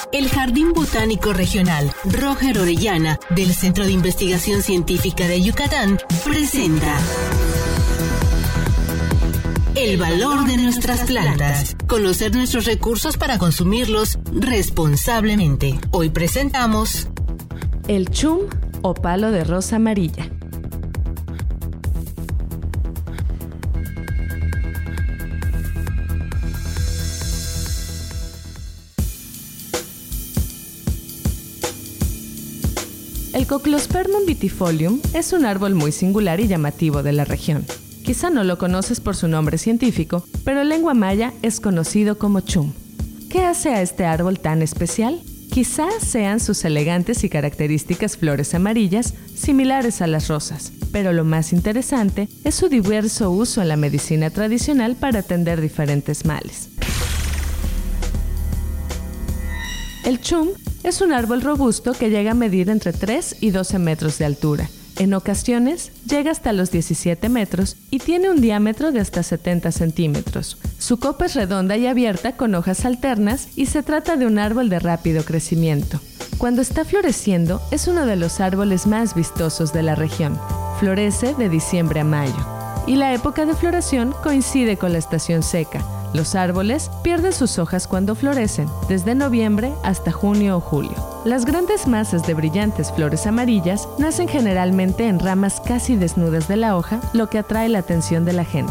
El Jardín Botánico Regional Roger Orellana del Centro de Investigación Científica de Yucatán presenta El valor de nuestras plantas. Conocer nuestros recursos para consumirlos responsablemente. Hoy presentamos el chum o palo de rosa amarilla. El Coclospermum vitifolium es un árbol muy singular y llamativo de la región. Quizá no lo conoces por su nombre científico, pero en lengua maya es conocido como chum. ¿Qué hace a este árbol tan especial? Quizá sean sus elegantes y características flores amarillas, similares a las rosas, pero lo más interesante es su diverso uso en la medicina tradicional para atender diferentes males. El chum es un árbol robusto que llega a medir entre 3 y 12 metros de altura. En ocasiones llega hasta los 17 metros y tiene un diámetro de hasta 70 centímetros. Su copa es redonda y abierta con hojas alternas y se trata de un árbol de rápido crecimiento. Cuando está floreciendo es uno de los árboles más vistosos de la región. Florece de diciembre a mayo y la época de floración coincide con la estación seca. Los árboles pierden sus hojas cuando florecen, desde noviembre hasta junio o julio. Las grandes masas de brillantes flores amarillas nacen generalmente en ramas casi desnudas de la hoja, lo que atrae la atención de la gente.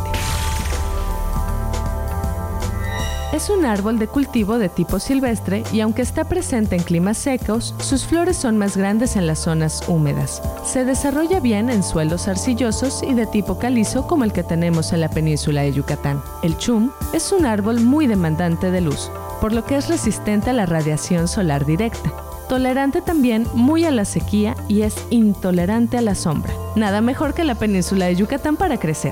Es un árbol de cultivo de tipo silvestre y aunque está presente en climas secos, sus flores son más grandes en las zonas húmedas. Se desarrolla bien en suelos arcillosos y de tipo calizo como el que tenemos en la península de Yucatán. El chum es un árbol muy demandante de luz, por lo que es resistente a la radiación solar directa. Tolerante también muy a la sequía y es intolerante a la sombra. Nada mejor que la península de Yucatán para crecer.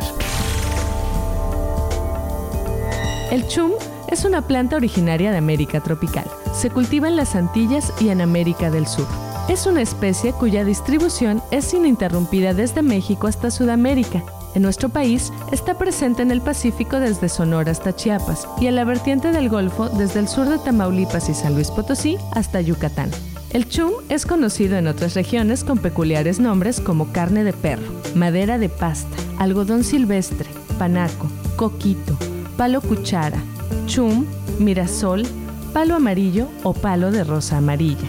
El chum es una planta originaria de América tropical. Se cultiva en las Antillas y en América del Sur. Es una especie cuya distribución es ininterrumpida desde México hasta Sudamérica. En nuestro país está presente en el Pacífico desde Sonora hasta Chiapas y en la vertiente del Golfo desde el sur de Tamaulipas y San Luis Potosí hasta Yucatán. El chum es conocido en otras regiones con peculiares nombres como carne de perro, madera de pasta, algodón silvestre, panaco, coquito, palo cuchara, chum, mirasol, palo amarillo o palo de rosa amarilla.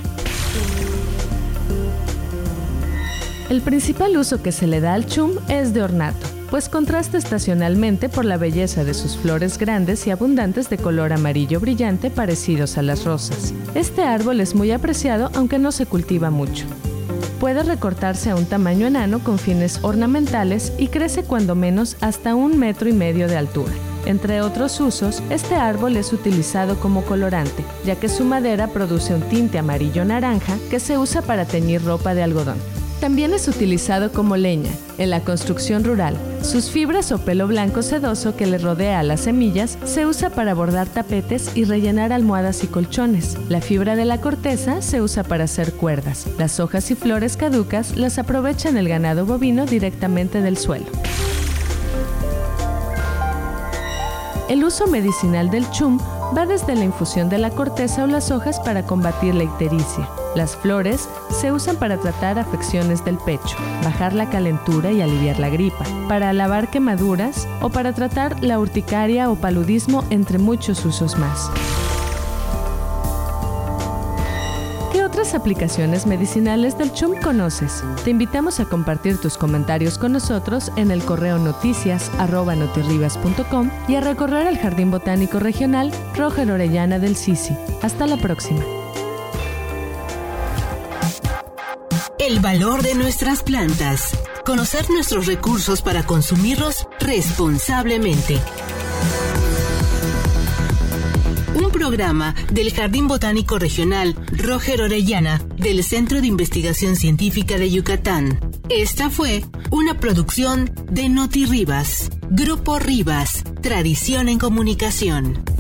El principal uso que se le da al chum es de ornato, pues contrasta estacionalmente por la belleza de sus flores grandes y abundantes de color amarillo brillante parecidos a las rosas. Este árbol es muy apreciado aunque no se cultiva mucho. Puede recortarse a un tamaño enano con fines ornamentales y crece cuando menos hasta 1,5 metros de altura. Entre otros usos, este árbol es utilizado como colorante, ya que su madera produce un tinte amarillo-naranja que se usa para teñir ropa de algodón. También es utilizado como leña, en la construcción rural. Sus fibras o pelo blanco sedoso que le rodea a las semillas se usa para bordar tapetes y rellenar almohadas y colchones. La fibra de la corteza se usa para hacer cuerdas. Las hojas y flores caducas las aprovechan el ganado bovino directamente del suelo. El uso medicinal del chum va desde la infusión de la corteza o las hojas para combatir la ictericia. Las flores se usan para tratar afecciones del pecho, bajar la calentura y aliviar la gripa, para lavar quemaduras o para tratar la urticaria o paludismo, entre muchos usos más. ¿Qué otras aplicaciones medicinales del chum conoces? Te invitamos a compartir tus comentarios con nosotros en el correo noticias@notirribas.com y a recorrer el Jardín Botánico Regional Roger Orellana del Sisi. Hasta la próxima. El valor de nuestras plantas. Conocer nuestros recursos para consumirlos responsablemente. Un programa del Jardín Botánico Regional Roger Orellana del Centro de Investigación Científica de Yucatán. Esta fue una producción de Noti Rivas. Grupo Rivas, tradición en comunicación.